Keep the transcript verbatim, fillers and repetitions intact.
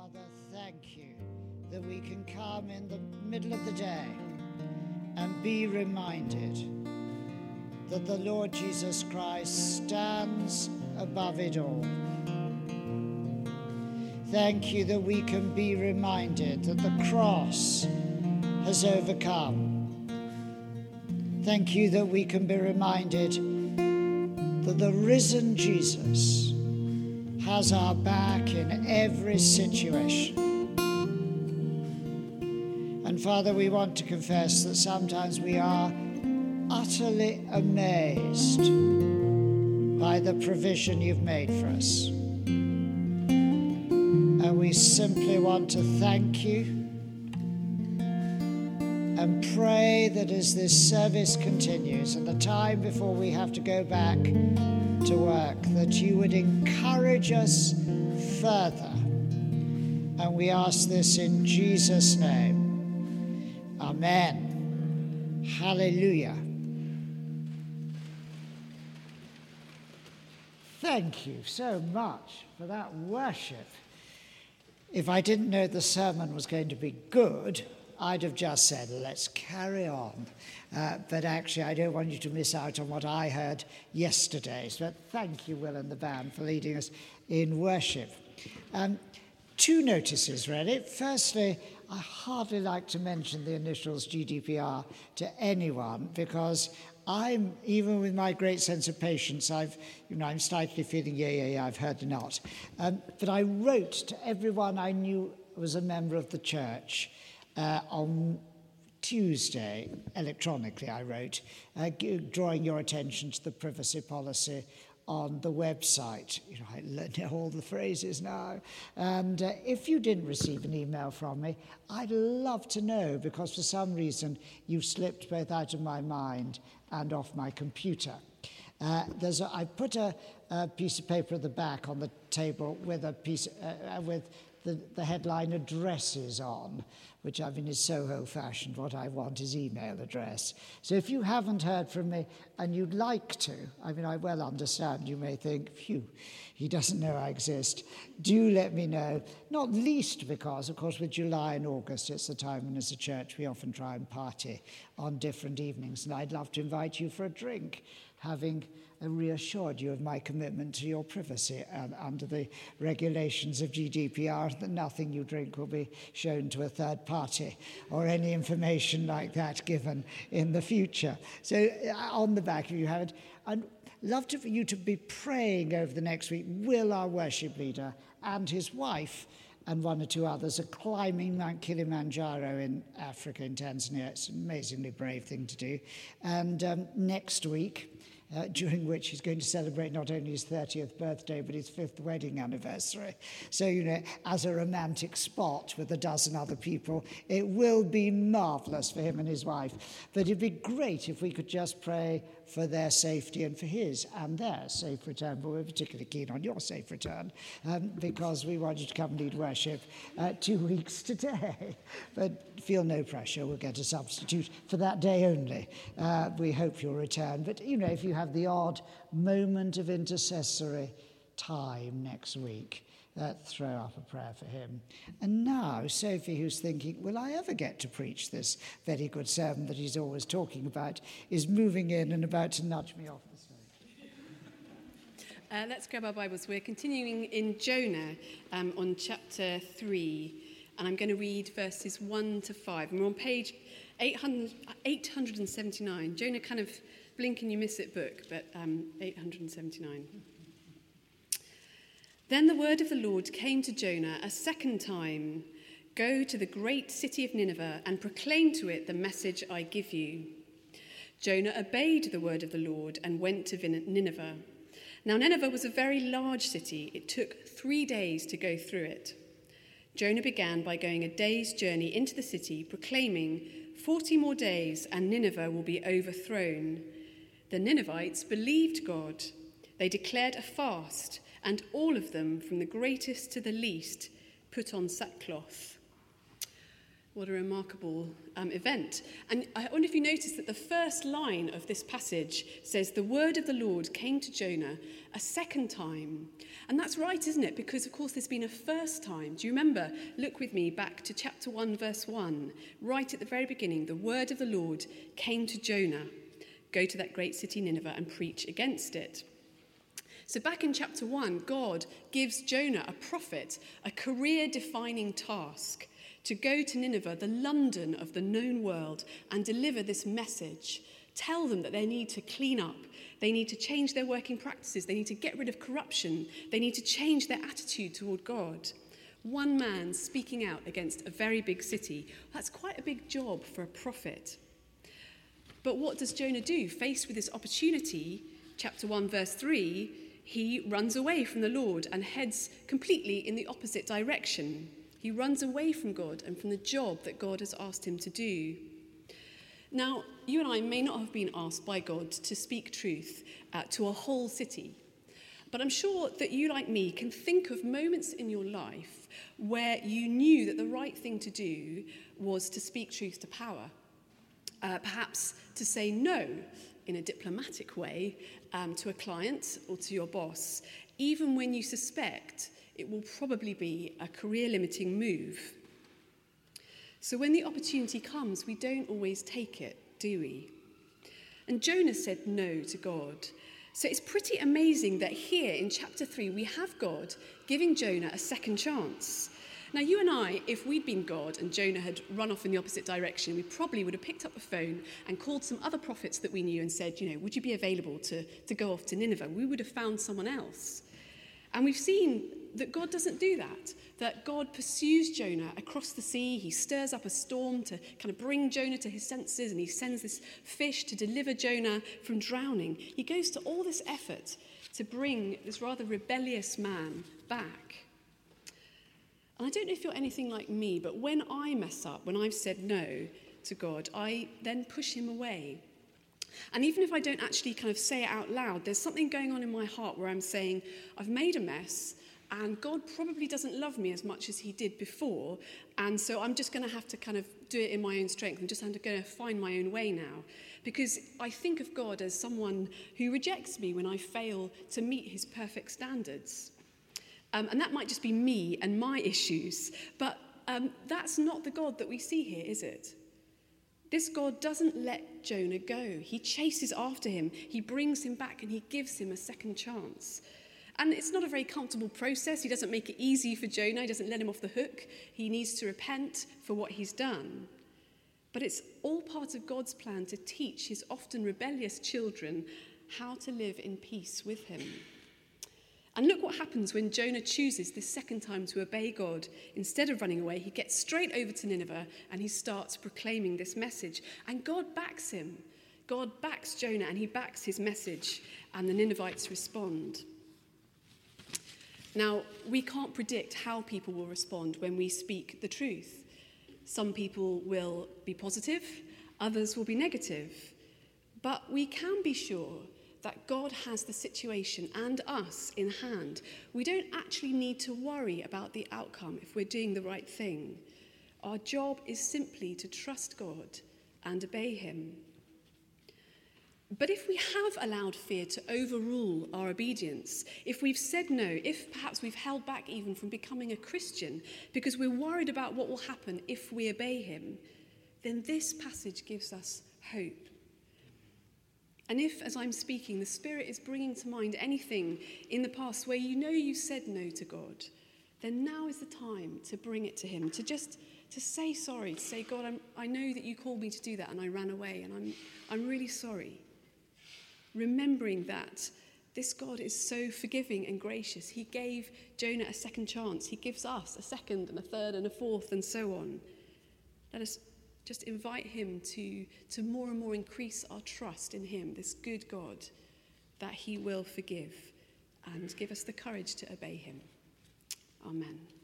Father, thank you that we can come in the middle of the day and be reminded that the Lord Jesus Christ stands above it all. Thank you that we can be reminded that the cross has overcome. Thank you that we can be reminded that the risen Jesus has our back in every situation. And Father, we want to confess that sometimes we are utterly amazed by the provision you've made for us. And we simply want to thank you and pray that as this service continues and the time before we have to go back to work, that you would encourage us further. And we ask this in Jesus' name. Amen. Hallelujah. Thank you so much for that worship. If I didn't know the sermon was going to be good, I'd have just said, let's carry on. Uh, but actually, I don't want you to miss out on what I heard yesterday. So thank you, Will and the band, for leading us in worship. Um, two notices, really. Firstly, I hardly like to mention the initials G D P R to anyone because I'm, even with my great sense of patience, I've, you know, I'm slightly feeling, yeah, yeah, yeah, I've heard the not. Um, but I wrote to everyone I knew was a member of the church uh, on Tuesday, electronically I wrote, uh, drawing your attention to the privacy policy on the website. You know, I learn all the phrases now. And uh, if you didn't receive an email from me, I'd love to know, because for some reason you've slipped both out of my mind and off my computer. Uh, there's a, I put a, a piece of paper at the back on the table with a piece uh, with the, the headline addresses on, which I mean is so old-fashioned. What I want is email address. So if you haven't heard from me and you'd like to, I mean, I well understand you may think, phew, he doesn't know I exist. Do let me know, not least because, of course, with July and August, it's the time when as a church we often try and party on different evenings, and I'd love to invite you for a drink, having reassured you of my commitment to your privacy and under the regulations of G D P R, that nothing you drink will be shown to a third party or any information like that given in the future. So on the back, if you have it, I'd love to, for you to be praying over the next week. Will, our worship leader, and his wife and one or two others are climbing Mount Kilimanjaro in Africa, in Tanzania. It's an amazingly brave thing to do. And um, next week, Uh, during which he's going to celebrate not only his thirtieth birthday, but his fifth wedding anniversary. So, you know, as a romantic spot with a dozen other people, it will be marvellous for him and his wife. But it'd be great if we could just pray for their safety and for his and their safe return. But we're particularly keen on your safe return um, because we want you to come and lead worship uh, two weeks today. But feel no pressure. We'll get a substitute for that day only. Uh, we hope you'll return. But, you know, if you have the odd moment of intercessory time next week, uh, throw up a prayer for him. And now, Sophie, who's thinking, will I ever get to preach this very good sermon that he's always talking about, is moving in and about to nudge me off the stage. Uh, let's grab our Bibles. We're continuing in Jonah um, on chapter three, and I'm going to read verses one to five. And we're on page eight hundred, eight hundred seventy-nine. Jonah kind of blink and you miss it book, but um, eight hundred seventy-nine. Then the word of the Lord came to Jonah a second time. Go to the great city of Nineveh and proclaim to it the message I give you. Jonah obeyed the word of the Lord and went to Nineveh. Now Nineveh was a very large city. It took three days to go through it. Jonah began by going a day's journey into the city, proclaiming, forty more days and Nineveh will be overthrown. The Ninevites believed God. They declared a fast, and all of them, from the greatest to the least, put on sackcloth. What a remarkable um, event. And I wonder if you noticed that the first line of this passage says, the word of the Lord came to Jonah a second time. And that's right, isn't it? Because, of course, there's been a first time. Do you remember? Look with me back to chapter one, verse one. Right at the very beginning, the word of the Lord came to Jonah. Go to that great city Nineveh and preach against it. So back in chapter one, God gives Jonah, a prophet, a career-defining task to go to Nineveh, the London of the known world, and deliver this message. Tell them that they need to clean up. They need to change their working practices. They need to get rid of corruption. They need to change their attitude toward God. One man speaking out against a very big city. That's quite a big job for a prophet. But what does Jonah do? Faced with this opportunity, chapter one, verse three, he runs away from the Lord and heads completely in the opposite direction. He runs away from God and from the job that God has asked him to do. Now, you and I may not have been asked by God to speak truth uh, to a whole city, but I'm sure that you, like me, can think of moments in your life where you knew that the right thing to do was to speak truth to power, uh, perhaps to say no in a diplomatic way um, to a client or to your boss, even when you suspect it will probably be a career-limiting move. So when the opportunity comes, we don't always take it, do we? And Jonah said no to God. So it's pretty amazing that here in chapter three, we have God giving Jonah a second chance. Now, you and I, if we'd been God and Jonah had run off in the opposite direction, we probably would have picked up the phone and called some other prophets that we knew and said, you know, would you be available to, to go off to Nineveh? We would have found someone else. And we've seen that God doesn't do that, that God pursues Jonah across the sea. He stirs up a storm to kind of bring Jonah to his senses, and he sends this fish to deliver Jonah from drowning. He goes to all this effort to bring this rather rebellious man back. And I don't know if you're anything like me, but when I mess up, when I've said no to God, I then push him away. And even if I don't actually kind of say it out loud, there's something going on in my heart where I'm saying, I've made a mess, and God probably doesn't love me as much as he did before, and so I'm just going to have to kind of do it in my own strength. I'm just going to find my own way now. Because I think of God as someone who rejects me when I fail to meet his perfect standards. Um, and that might just be me and my issues, but um, that's not the God that we see here, is it? This God doesn't let Jonah go. He chases after him. He brings him back and he gives him a second chance. And it's not a very comfortable process. He doesn't make it easy for Jonah. He doesn't let him off the hook. He needs to repent for what he's done. But it's all part of God's plan to teach his often rebellious children how to live in peace with him. And look what happens when Jonah chooses this second time to obey God. Instead of running away, he gets straight over to Nineveh and he starts proclaiming this message. And God backs him. God backs Jonah and he backs his message, and the Ninevites respond. Now, we can't predict how people will respond when we speak the truth. Some people will be positive, others will be negative. But we can be sure that God has the situation and us in hand. We don't actually need to worry about the outcome if we're doing the right thing. Our job is simply to trust God and obey him. But if we have allowed fear to overrule our obedience, if we've said no, if perhaps we've held back even from becoming a Christian because we're worried about what will happen if we obey him, then this passage gives us hope. And if, as I'm speaking, the Spirit is bringing to mind anything in the past where you know you said no to God, then now is the time to bring it to him, to just to say sorry, to say, God, I'm, I know that you called me to do that and I ran away and I'm, I'm really sorry. Remembering that this God is so forgiving and gracious. He gave Jonah a second chance. He gives us a second and a third and a fourth and so on. Let us just invite him to, to more and more increase our trust in him, this good God, that he will forgive and give us the courage to obey him. Amen.